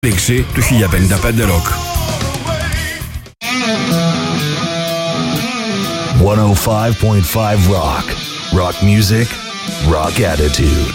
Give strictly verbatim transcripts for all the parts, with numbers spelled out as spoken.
Λήξη του χίλια πενήντα πέντε ροκ. εκατόν πέντε κόμμα πέντε Rock. Rock music, rock attitude.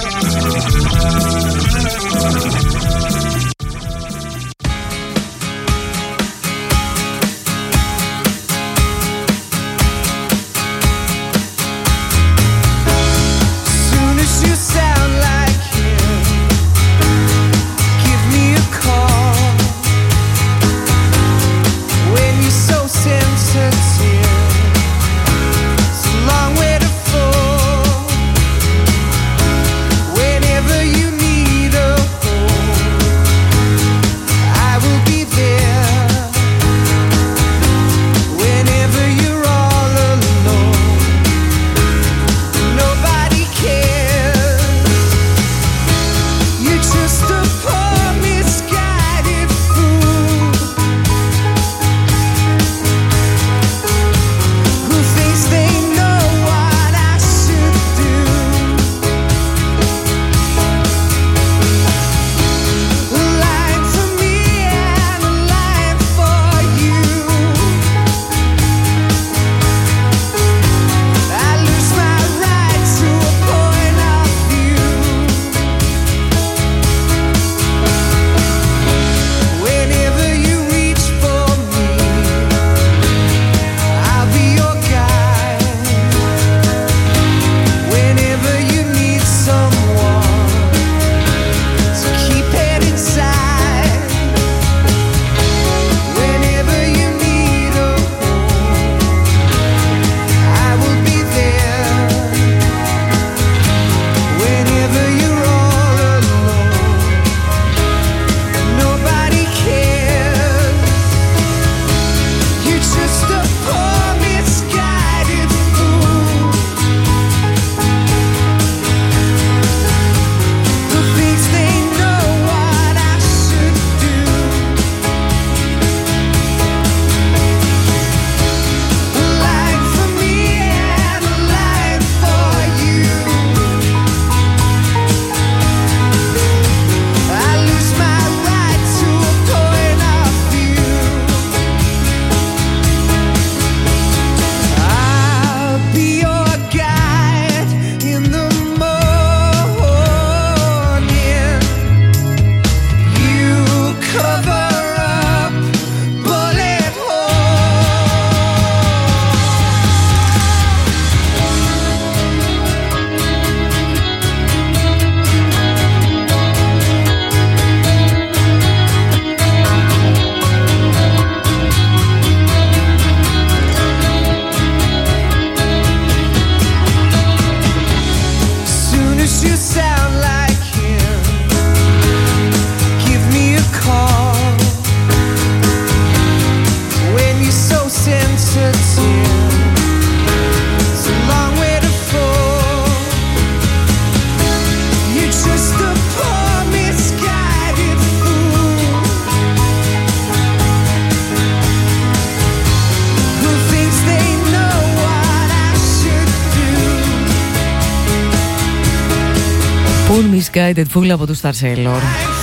Misguided Fool από του Star Sailor.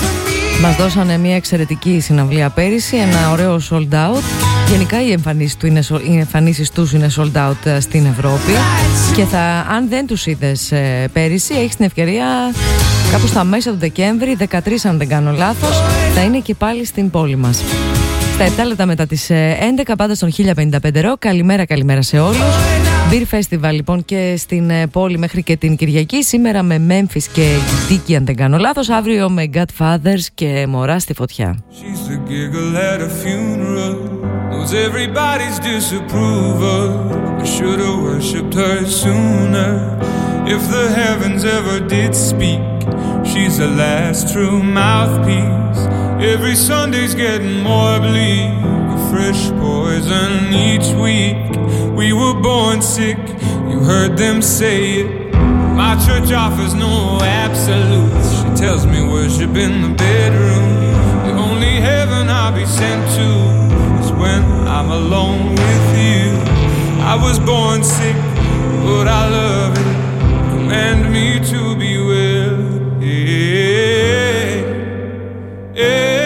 Μας δώσανε μια εξαιρετική συναυλία πέρυσι, ένα ωραίο sold out. Γενικά οι εμφανίσεις, του είναι, οι εμφανίσεις τους είναι sold out στην Ευρώπη. Και θα, αν δεν τους είδες ε, πέρυσι, έχεις την ευκαιρία κάπου στα μέσα του Δεκέμβρη, δεκατρείς αν δεν κάνω λάθος, θα είναι και πάλι στην πόλη μας. Στα επτά λεπτά μετά τις έντεκα, πάντα στον χίλια πενήντα πέντε Rock. Καλημέρα, καλημέρα σε όλους. Beer Festival λοιπόν και στην πόλη μέχρι και την Κυριακή. Σήμερα με Memphis και Dickie αν δεν κάνω λάθος. Αύριο με Godfathers και Μωρά στη φωτιά. She's the giggle at a funeral, knows everybody's disapproval. I should have worshipped her sooner. If the heavens ever did speak, she's the last true mouthpiece. Every Sunday's getting more bleak, a fresh poison each week. We were born sick, you heard them say it. My church offers no absolutes. She tells me worship in the bedroom. The only heaven I'll be sent to is when I'm alone with you. I was born sick, but I love it. Command me to be well. Yeah, yeah.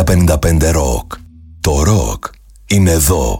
χίλια πενήντα πέντε Rock. Το rock είναι εδώ.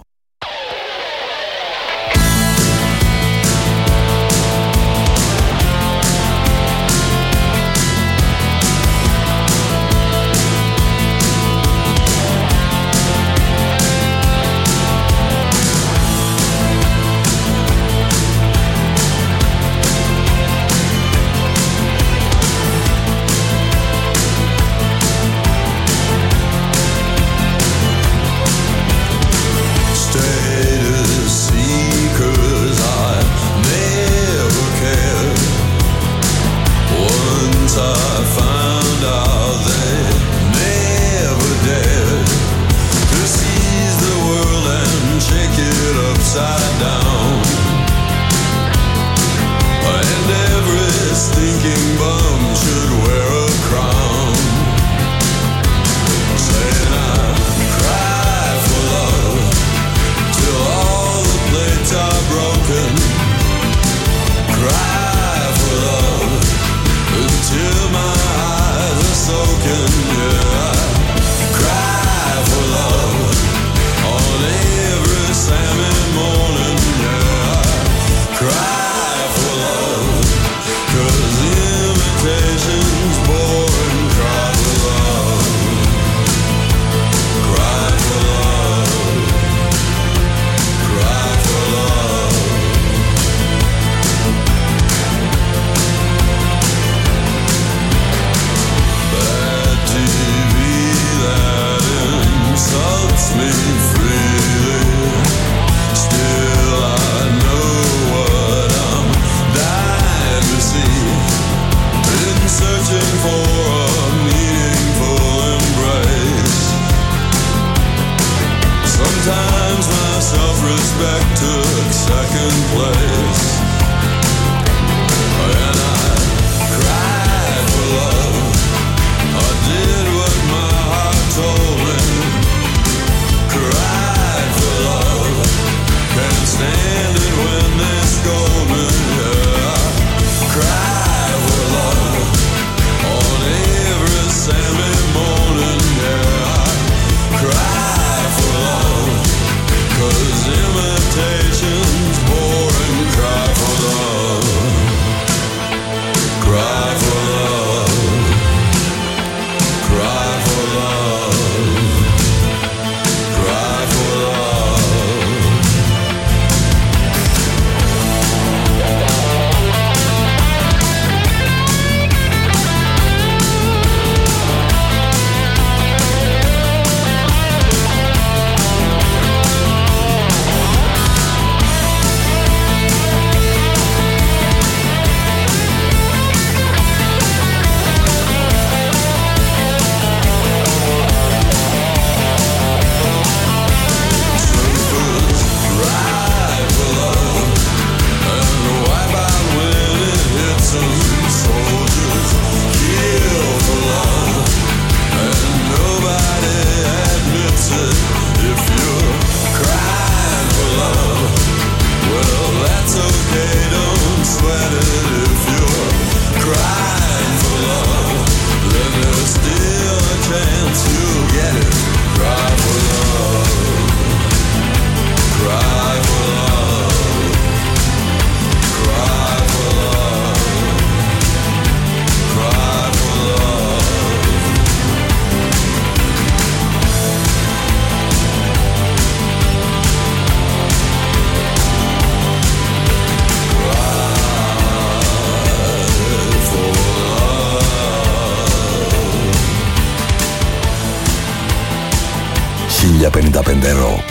χίλια πενήντα πέντε Rock.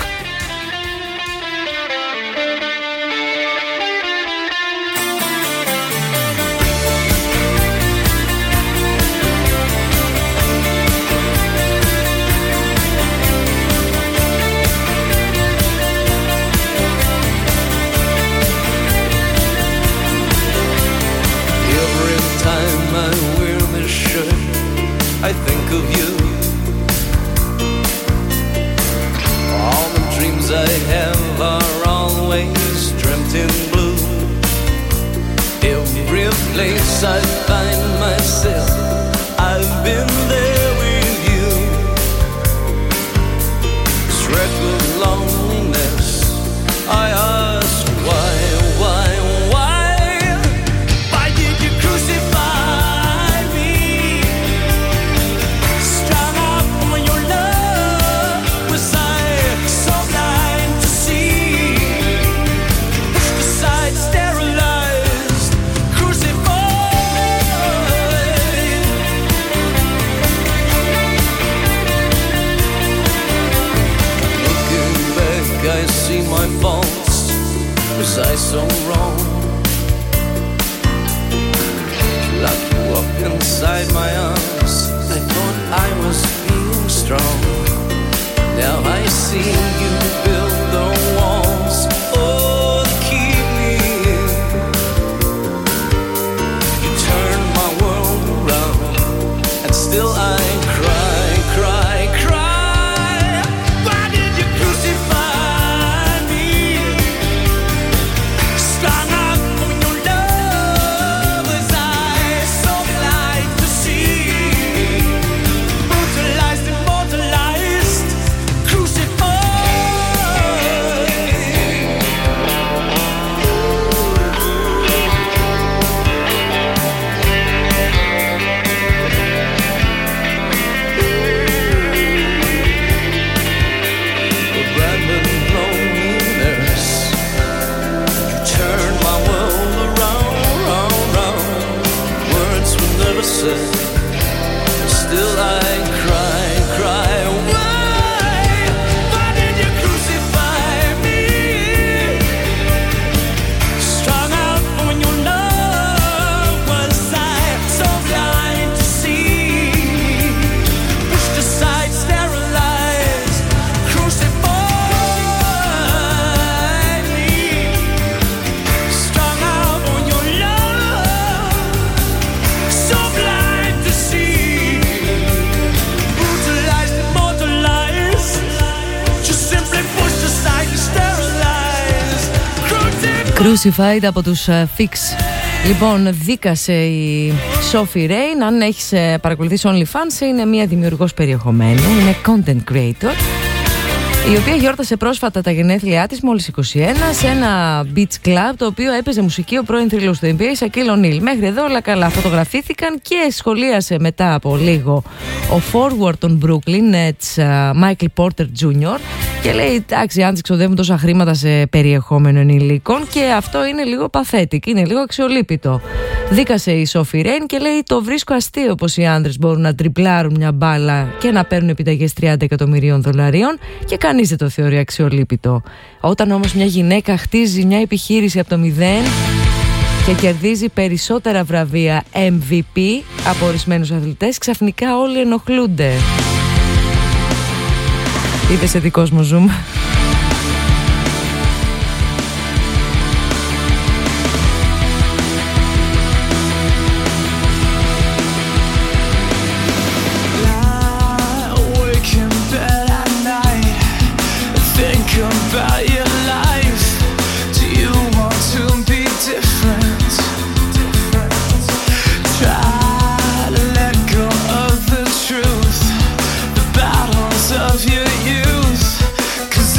I think of you. All the dreams I have are always dreamt in blue. Every place I find myself, I've been there with you. Crucified από τους uh, Fix. Λοιπόν, δίκασε η Sophie Rain. Αν έχεις uh, παρακολουθήσει OnlyFans, είναι μια δημιουργός περιεχομένου, είναι content creator, η οποία γιόρτασε πρόσφατα τα γενέθλιά της μόλις είκοσι ένα σε ένα beach club, το οποίο έπαιζε μουσική ο πρώην θρύλος του N B A Shaquille O'Neal. Μέχρι εδώ όλα καλά. Φωτογραφήθηκαν και σχολίασε μετά από λίγο ο forward των Brooklyn Nets, Michael Porter Τζούνιορ, και λέει: εντάξει, αν ξοδεύουν τόσα χρήματα σε περιεχόμενο ενηλίκων, και αυτό είναι λίγο pathetic, είναι λίγο αξιολύπητο. Δίκασε η Sophie Rain και λέει: το βρίσκω αστείο πως οι άντρες μπορούν να τριπλάρουν μια μπάλα και να παίρνουν επιταγές τριάντα εκατομμυρίων δολαρίων, και κανείς δεν το θεωρεί αξιολύπητο. Όταν όμως μια γυναίκα χτίζει μια επιχείρηση από το μηδέν και κερδίζει περισσότερα βραβεία εμ βι πι από ορισμένους αθλητές, ξαφνικά όλοι ενοχλούνται. Είδε σε δικός μου zoom. Of your youth, 'cause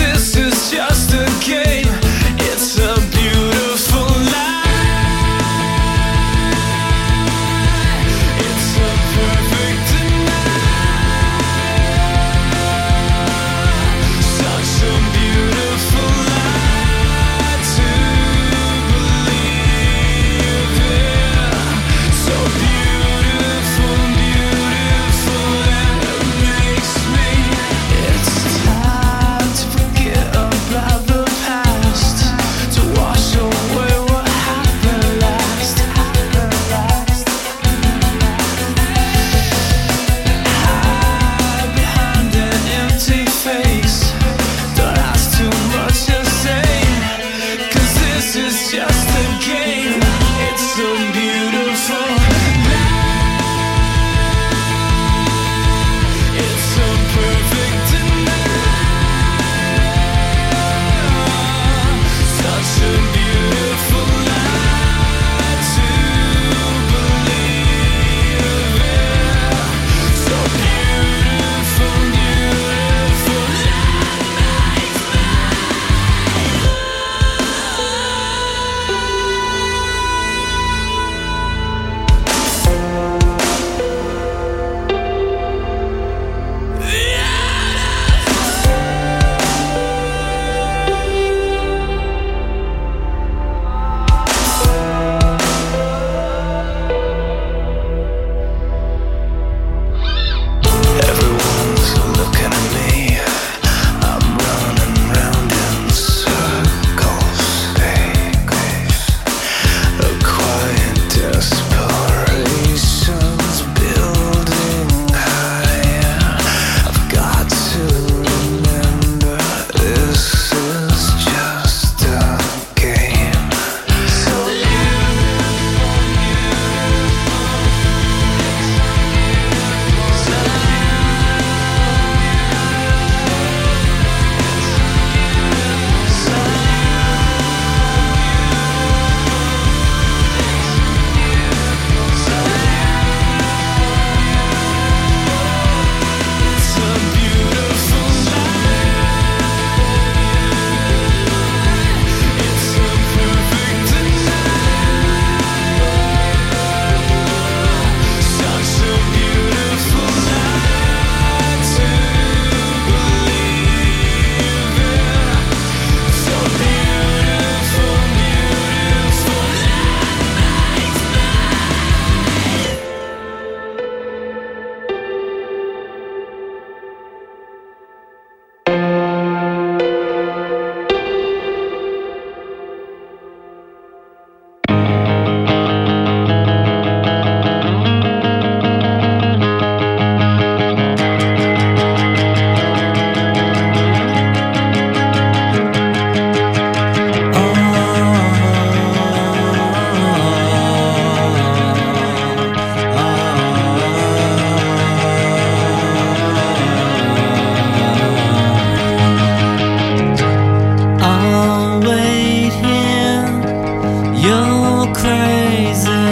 crazy.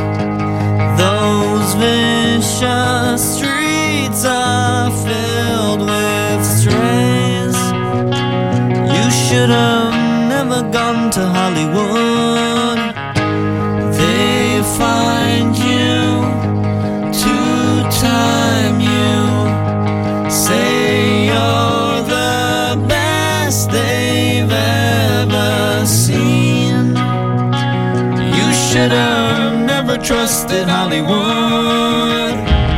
Those vicious streets are filled with strays. You should have never gone to Hollywood. They find you to time you. Say you're the best they've ever seen. You should have never trusted Hollywood.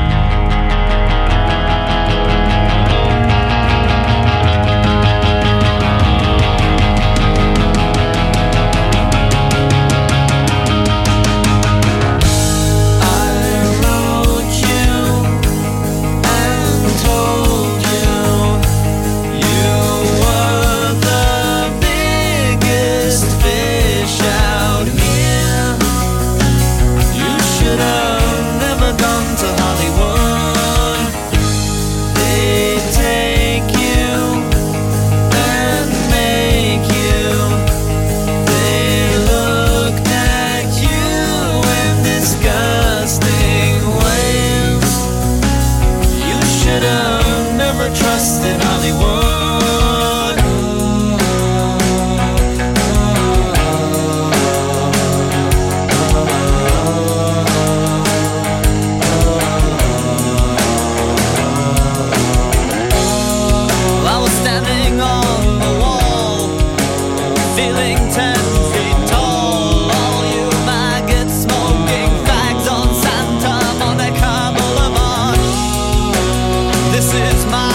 Trusted Hollywood. I was standing on the wall, feeling ten feet tall. All you maggots smoking fags on Santa Monica Boulevard. This is my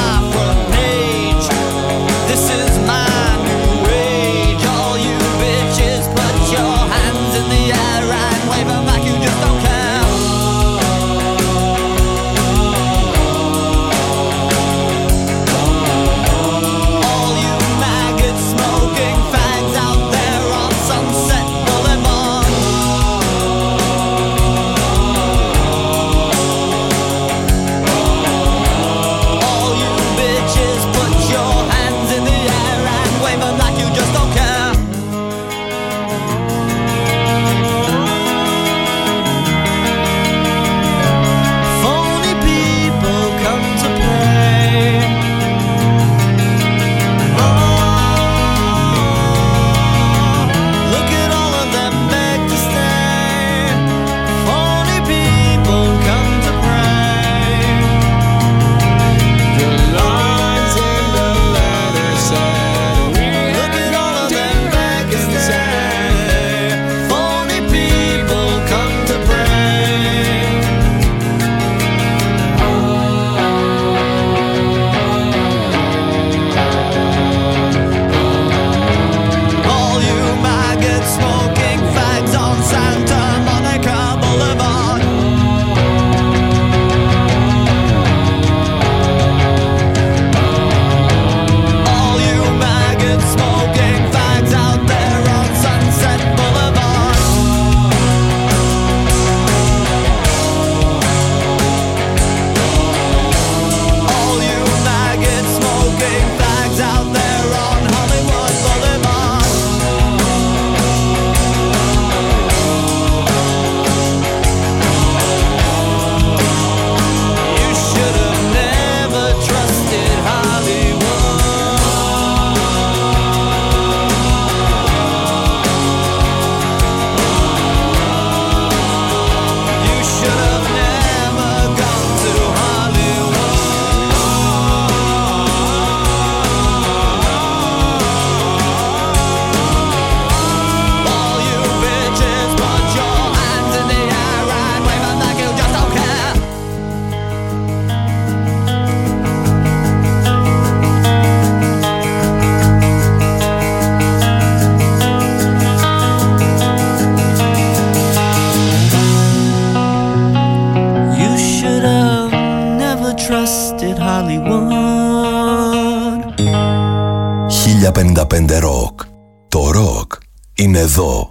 χίλια πενήντα πέντε Rock. Το rock είναι εδώ.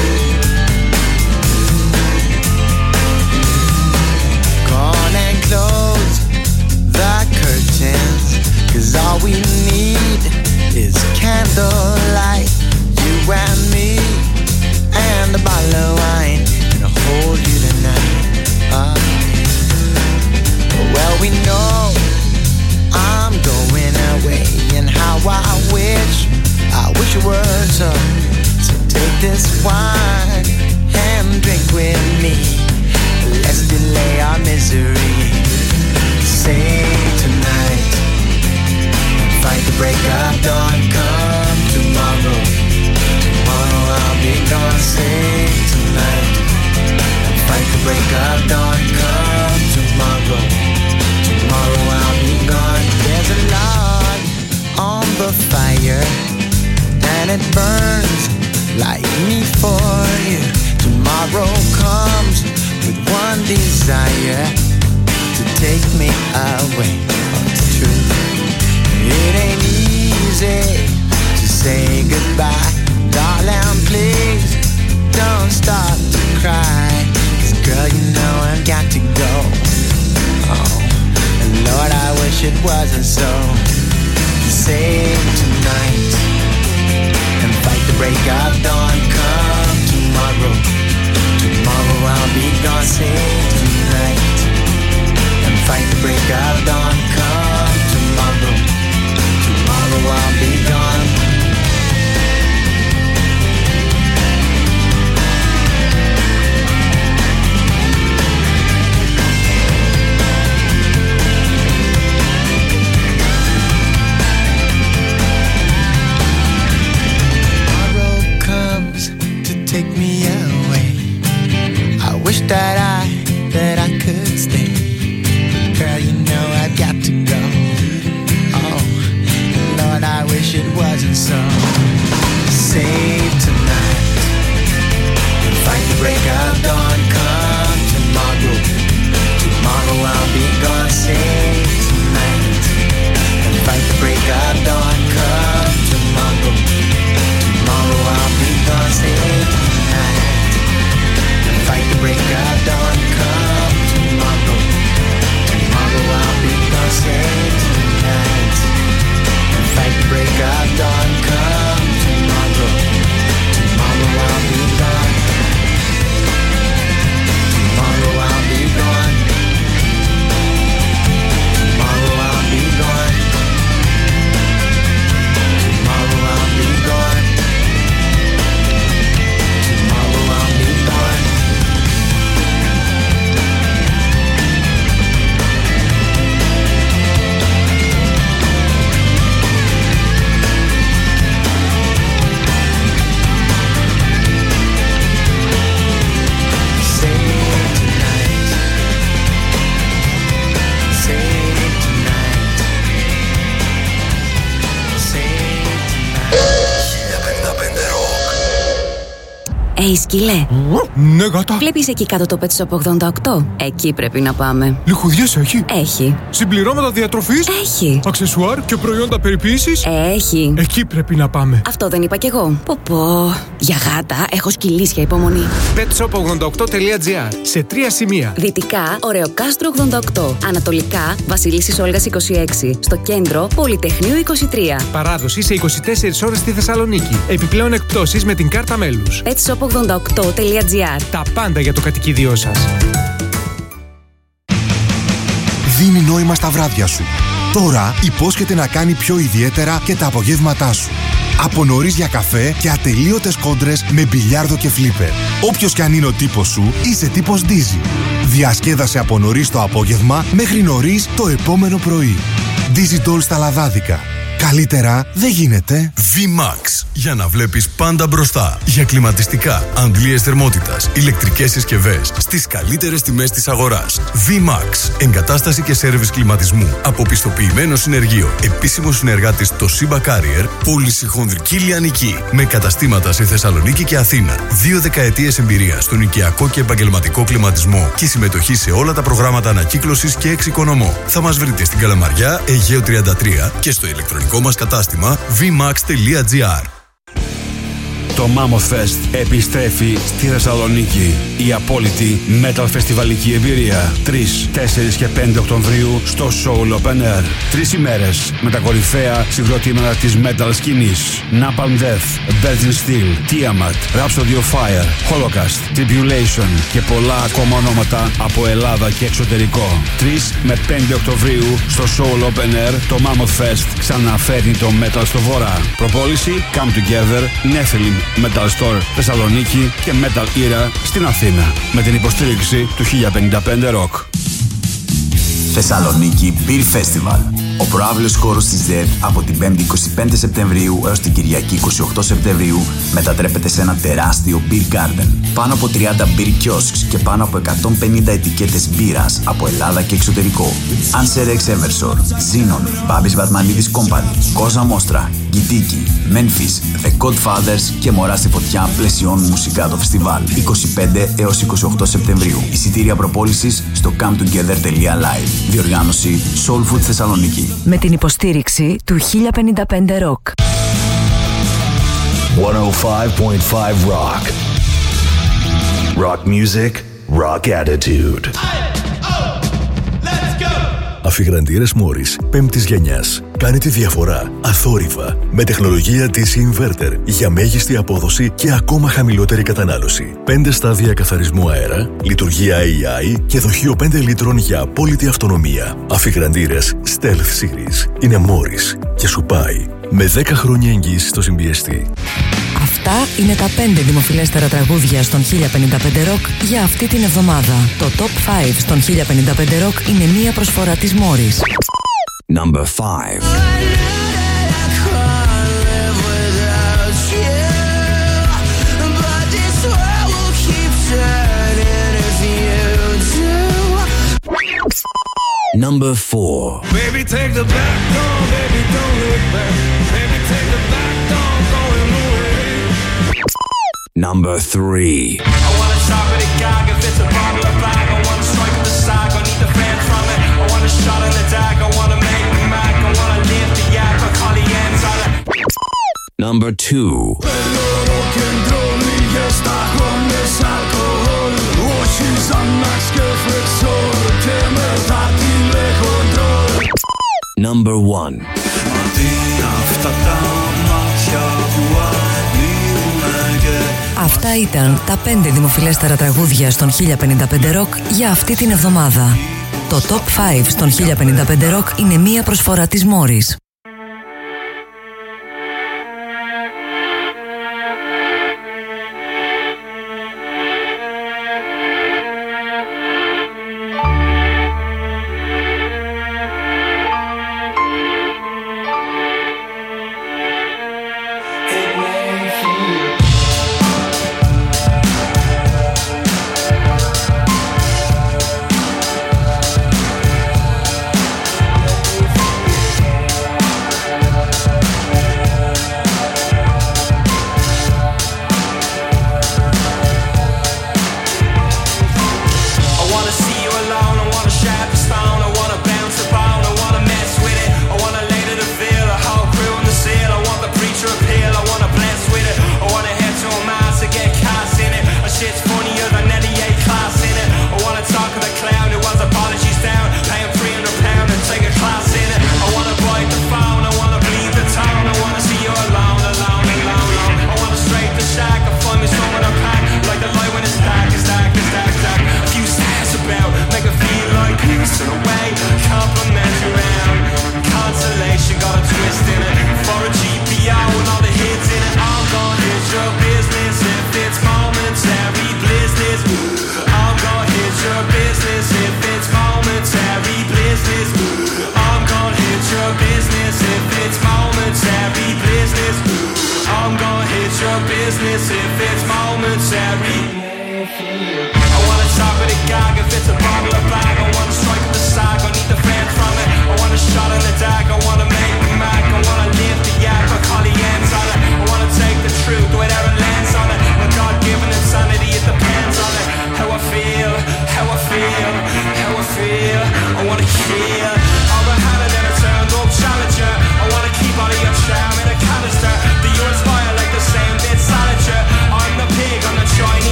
Gone and close this wine and drink with me. Let's delay our misery. Save tonight, fight the break of dawn. Come tomorrow, tomorrow I'll be gone. Save tonight, fight the break of dawn. Come tomorrow, tomorrow I'll be gone. There's a log on the fire and it burns like me for you. Tomorrow comes with one desire, to take me away. Oh, it's true. It ain't easy to say goodbye. Darling, please don't start to cry. 'Cause girl, you know I've got to go. Oh, and Lord, I wish it wasn't so. Save tonight and fight the break of dawn. Come tomorrow, tomorrow I'll be gone. Save tonight and fight the break of dawn. Come tomorrow, tomorrow I'll be gone. Tomorrow comes to take me away. I wish that I, that I could stay. Girl, you know I've got to go. Oh, Lord, I wish it wasn't so. Save tonight, fight the break of dawn. Come tomorrow, tomorrow I'll be gone. Save tonight, and fight the break of dawn. Come tomorrow, tomorrow I'll be gone. Save tonight, and fight the break of dawn. Come tomorrow, tomorrow I'll be gone. Save tonight, and fight the break of dawn. Come tomorrow, tomorrow I'll be gone. Tomorrow I'll be gone. Tomorrow I'll be gone. Tomorrow I'll be gone. Tomorrow I'll be gone. Hey, σκύλε. Ναι, γάτα. Βλέπεις εκεί κάτω το Pet Shop ογδόντα οκτώ? Εκεί πρέπει να πάμε. Λιχουδιές έχει. Έχει. Συμπληρώματα διατροφής. Έχει. Αξεσουάρ και προϊόντα περιποίησης. Έχει. Εκεί πρέπει να πάμε. Αυτό δεν είπα κι εγώ. Πω πω. Για γάτα έχω σκυλίσια υπομονή. pet shop ογδόντα οκτώ τελεία τζι άρ. Σε τρία σημεία. Δυτικά, Ωρεοκάστρο ογδόντα οκτώ. Ανατολικά, Βασιλίσσης Όλγας είκοσι έξι. Στο κέντρο, Πολυτεχνείου είκοσι τρία. Παράδοση σε είκοσι τέσσερις ώρες στη Θεσσαλονίκη. Επιπλέον εκπτώσεις με την κάρτα μέλους. pet shop ογδόντα οκτώ τελεία τζι άρ. Τα πάντα για το κατοικίδιό σας. Δίνει νόημα στα βράδια σου. Τώρα υπόσχεται να κάνει πιο ιδιαίτερα και τα απογεύματά σου. Από νωρίς για καφέ και ατελείωτες κόντρες με μπιλιάρδο και φλίπερ. Όποιος κι αν είναι ο τύπος σου, είσαι τύπος Dizzy. Διασκέδασε από νωρίς το απόγευμα μέχρι νωρίς το επόμενο πρωί. Dizzy Doll στα λαδάδικα. Καλύτερα δεν γίνεται. V-Max. Για να βλέπεις πάντα μπροστά. Για κλιματιστικά, αντλίες θερμότητας, ηλεκτρικές συσκευές στις καλύτερες τιμές της αγοράς. V-Max. Εγκατάσταση και σέρβις κλιματισμού από πιστοποιημένο συνεργείο. Επίσημο συνεργάτης το Simba Carrier. Πώληση χονδρική λιανική. Με καταστήματα σε Θεσσαλονίκη και Αθήνα. Δύο δεκαετίες εμπειρία στον οικιακό και επαγγελματικό κλιματισμό και συμμετοχή σε όλα τα προγράμματα ανακύκλωσης και εξοικονομώ. Θα μας βρείτε στην Καλαμαριά, Αιγαίο τριάντα τρία και στο ηλεκτρονικό μας κατάστημα βι μαξ τελεία τζι άρ. Το Mammoth Fest επιστρέφει στη Θεσσαλονίκη. Η απόλυτη metal φεστιβαλική εμπειρία. τρεις, τέσσερις και πέντε Οκτωβρίου στο Soul Open Air. Τρεις ημέρες με τα κορυφαία συγκροτήματα της metal σκηνής. Napalm Death, Virgin Steel, Tiamat, Rhapsody of Fire, Holocaust, Tribulation και πολλά ακόμα ονόματα από Ελλάδα και εξωτερικό. τρεις με πέντε Οκτωβρίου στο Soul Open Air το Mammoth Fest ξαναφέρνει το metal στο βορρά. Προπόληση Come Together, Nephilim, Metal Store Θεσσαλονίκη και Metal Era στην Αθήνα. Με την υποστήριξη του χίλια πενήντα πέντε Rock. Θεσσαλονίκη Beer Festival. Ο προαύλιος χώρος της ΔΕΔ από την πέμπτη είκοσι πέντε Σεπτεμβρίου έως την Κυριακή είκοσι οκτώ Σεπτεμβρίου μετατρέπεται σε ένα τεράστιο beer garden. Πάνω από τριάντα beer kiosks και πάνω από εκατόν πενήντα ετικέτες μπύρας από Ελλάδα και εξωτερικό. Anserex Eversor, Xenon, Babis Batmanidis Company, Cosa Mostra, Gitiki, Memphis, The Godfathers και Μωρά στη Φωτιά πλαισιώνουν μουσικά το φεστιβάλ είκοσι πέντε έως είκοσι οκτώ Σεπτεμβρίου. Εισιτήρια προπόλησης στο come together τελεία live. Διοργάνωση Soul Food Θεσσαλονίκη. Με την υποστήριξη του χίλια πενήντα πέντε Rock. εκατόν πέντε κόμμα πέντε Rock. Rock music, rock attitude. Αφιγραντήρες Morris πέμπτης γενιάς. Κάνει τη διαφορά αθόρυβα με τεχνολογία ντι σι Inverter για μέγιστη απόδοση και ακόμα χαμηλότερη κατανάλωση. πέντε στάδια καθαρισμού αέρα, λειτουργία έι άι και δοχείο πέντε λίτρων για απόλυτη αυτονομία. Αφιγραντήρες Stealth Series είναι Morris και σου πάει με δέκα χρόνια εγγύηση στο συμπιεστή. Αυτά είναι τα πέντε δημοφιλέστερα τραγούδια στον χίλια πενήντα πέντε Rock για αυτή την εβδομάδα. Το Top πέντε στον χίλια πενήντα πέντε Rock είναι μία προσφορά της Morris. Number five. Number four. Baby, take the back door, baby, don't look back. Baby, take the back door, going away. Number three. I wanna chop it a gag if it's a bottle of bag. I wanna strike at the sack, I need the fan from it. I want a shot in the dag, I wanna make me mac. I wanna live the yak, I call the ends on it. Number two. Number one. Αυτά ήταν τα πέντε δημοφιλέστερα τραγούδια στον χίλια πενήντα πέντε Rock για αυτή την εβδομάδα. Το Top πέντε στον χίλια πενήντα πέντε Rock είναι μία προσφορά της Morris.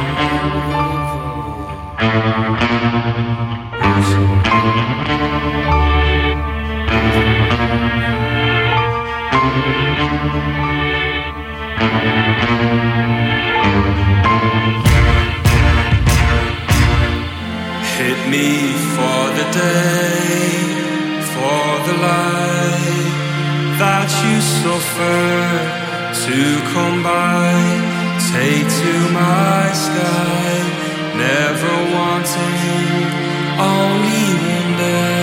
Thank you. me for the day, for the light that you suffer to come by. Take to my sky, never wanting, only wonder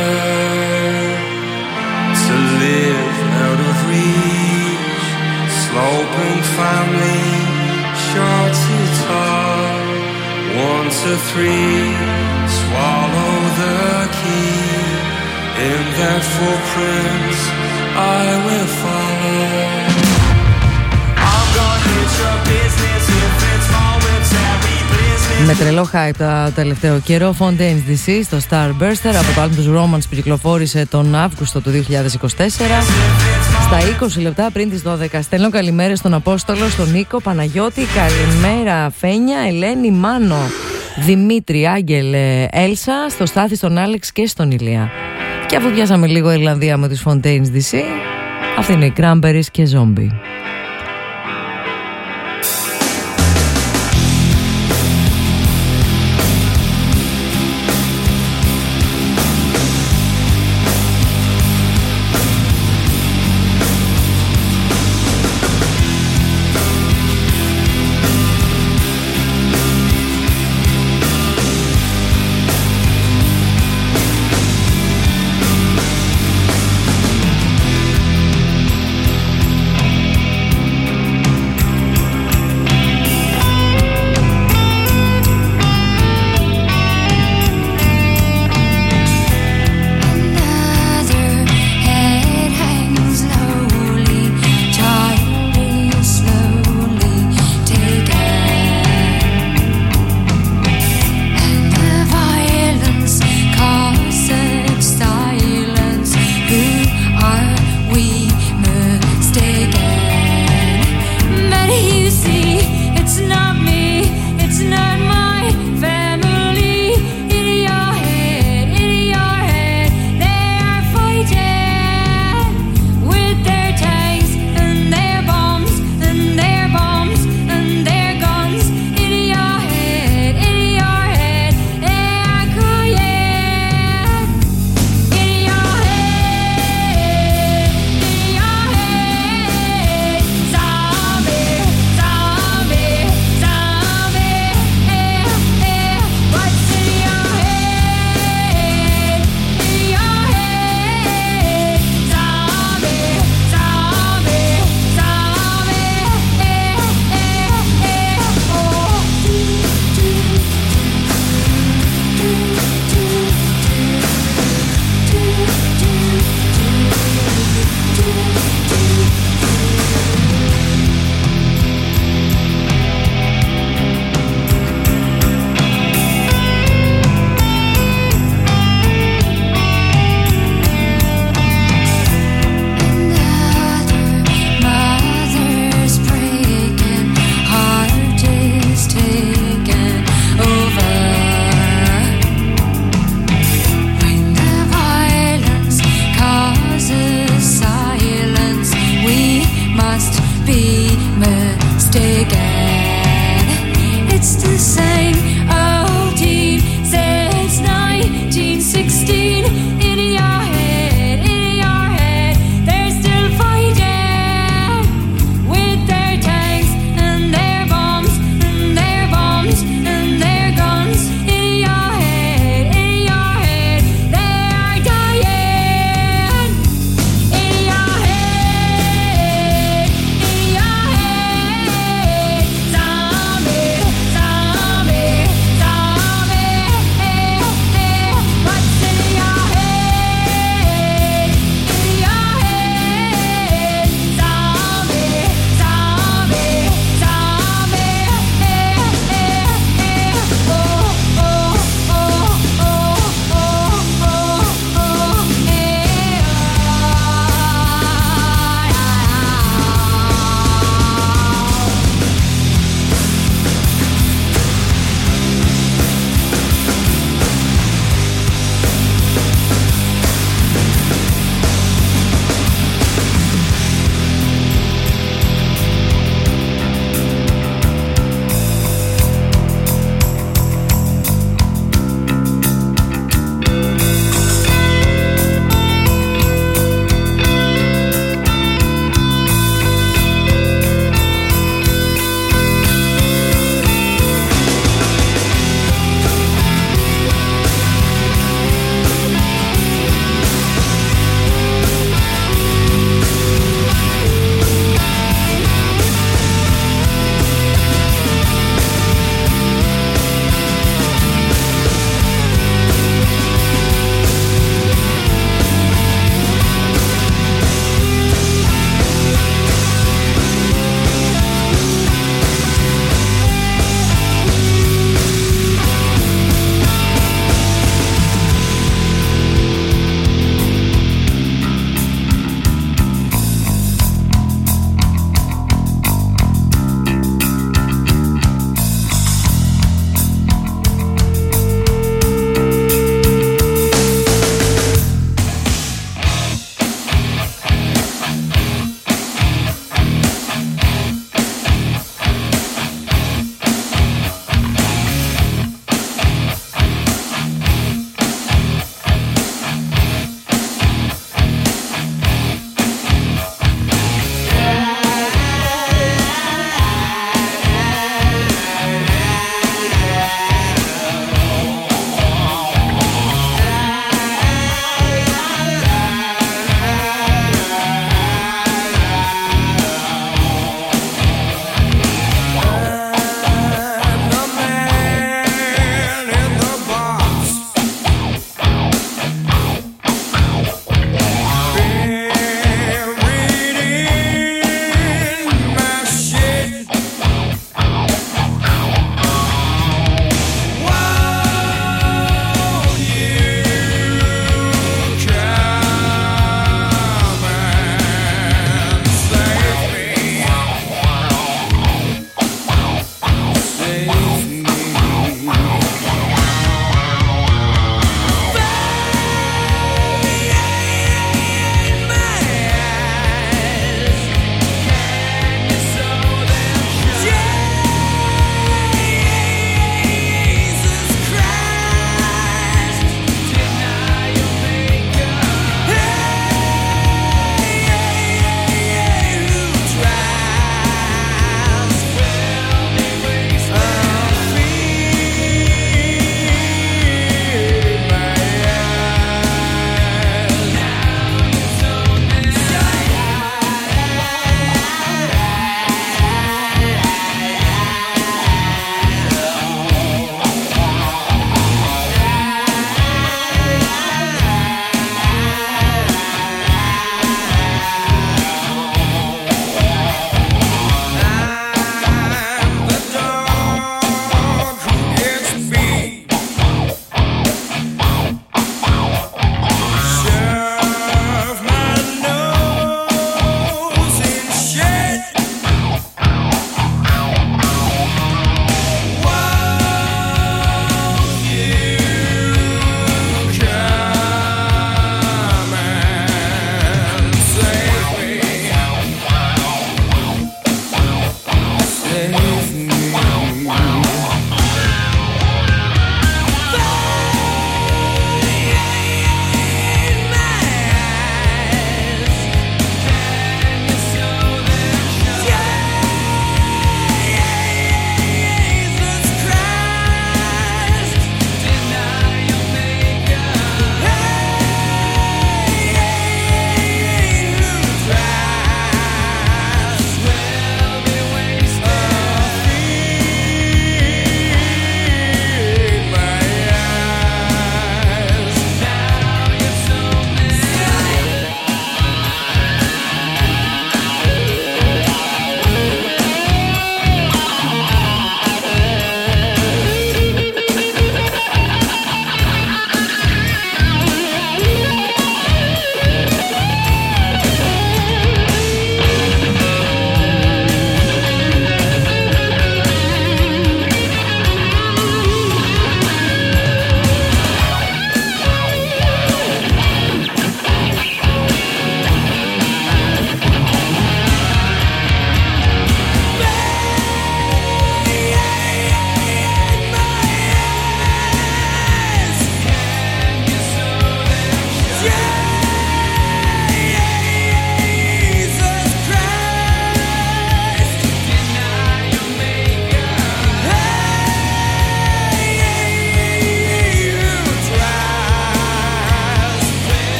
to live out of reach. Sloping family, short to tall, one to three, swallow the key. In their footprints I will follow. I'm gonna hit your business if it's momentary business. Με τρελό hype το τελευταίο καιρό, Fontaines ντι σι στο Starburster από το album τους Romance που κυκλοφόρησε τον Αύγουστο του δύο χιλιάδες είκοσι τέσσερα. Στα είκοσι λεπτά πριν τις δώδεκα στέλνω καλημέρες στον Απόστολο, στον Νίκο, Παναγιώτη, καλημέρα Φένια, Ελένη, Μάνο, Δημήτρη, Άγγελε, Έλσα, στο Στάθη, στον Άλεξ και στον Ηλία. Και αφού πιάσαμε λίγο Ιρλανδία με τις Fontaines ντι σι, αυτή είναι η Cranberries και Zombie.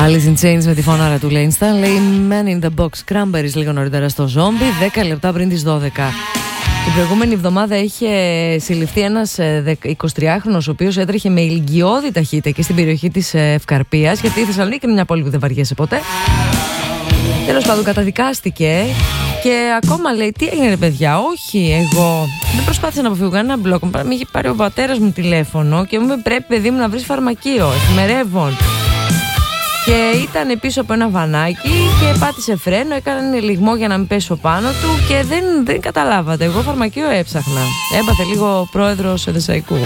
Alice in Chains με τη φωνάρα του Lane Stanley. Man in the Box, Cranberries λίγο νωρίτερα στο Zombie, δέκα λεπτά πριν τις δώδεκα. Την προηγούμενη εβδομάδα είχε συλληφθεί ένας εικοσιτριάχρονος ο οποίος έτρεχε με ηλικιώδη ταχύτητα και στην περιοχή της Ευκαρπίας, γιατί η Θεσσαλονίκη είναι μια πόλη που δεν βαριέσαι ποτέ. Τέλος πάντων, καταδικάστηκε και ακόμα λέει: τι έγινε, ρε παιδιά, όχι, εγώ δεν προσπάθησα να αποφύγω κανένα μπλοκ. Με είχε πάρει ο πατέρας μου τηλέφωνο και μου είπε: πρέπει, παιδί μου, να βρεις φαρμακείο εφημερεύων. Και ήταν πίσω από ένα βανάκι και πάτησε φρένο, έκανε λιγμό για να μην πέσω πάνω του και δεν, δεν καταλάβατε. Εγώ φαρμακείο έψαχνα. Έπαθε λίγο πρόεδρος Εδεσσαϊκού.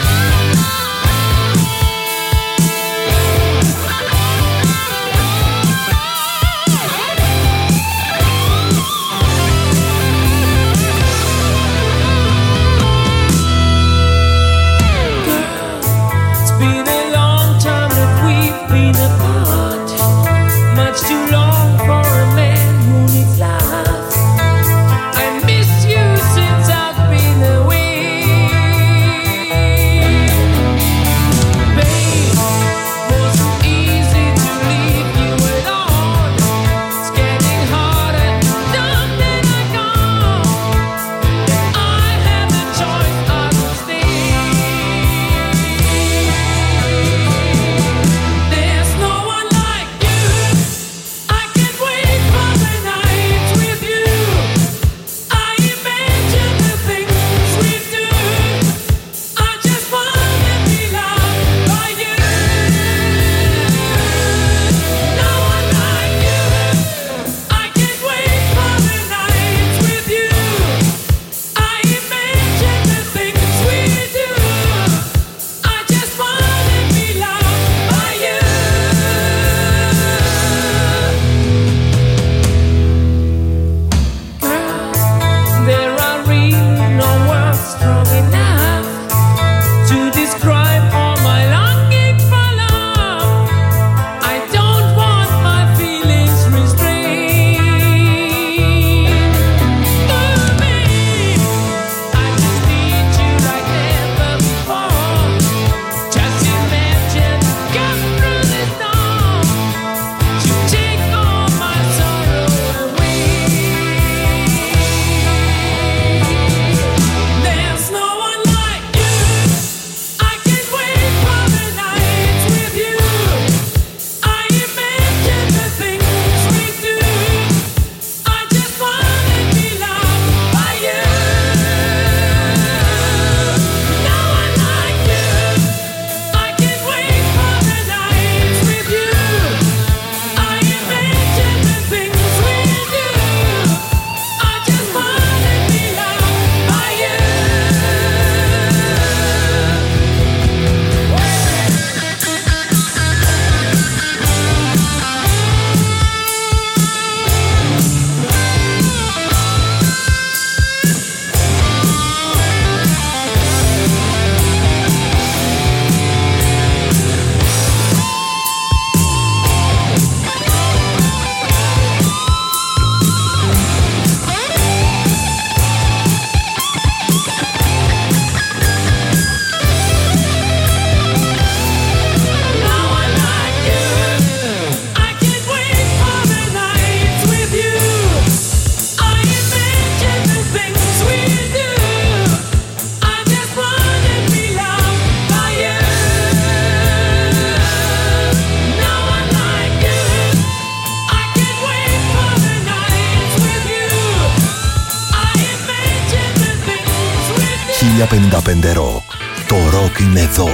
χίλια πενήντα πέντε Rock. Το rock είναι εδώ.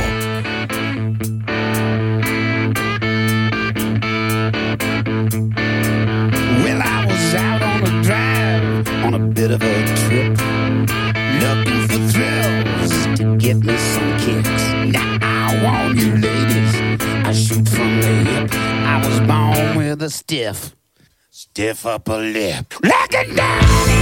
Well, I was out on a drive, on a bit of a trip, looking for thrills to give me some kicks. Now I want you ladies, I shoot from the hip. I was born with a stiff, stiff upper lip. Look it down.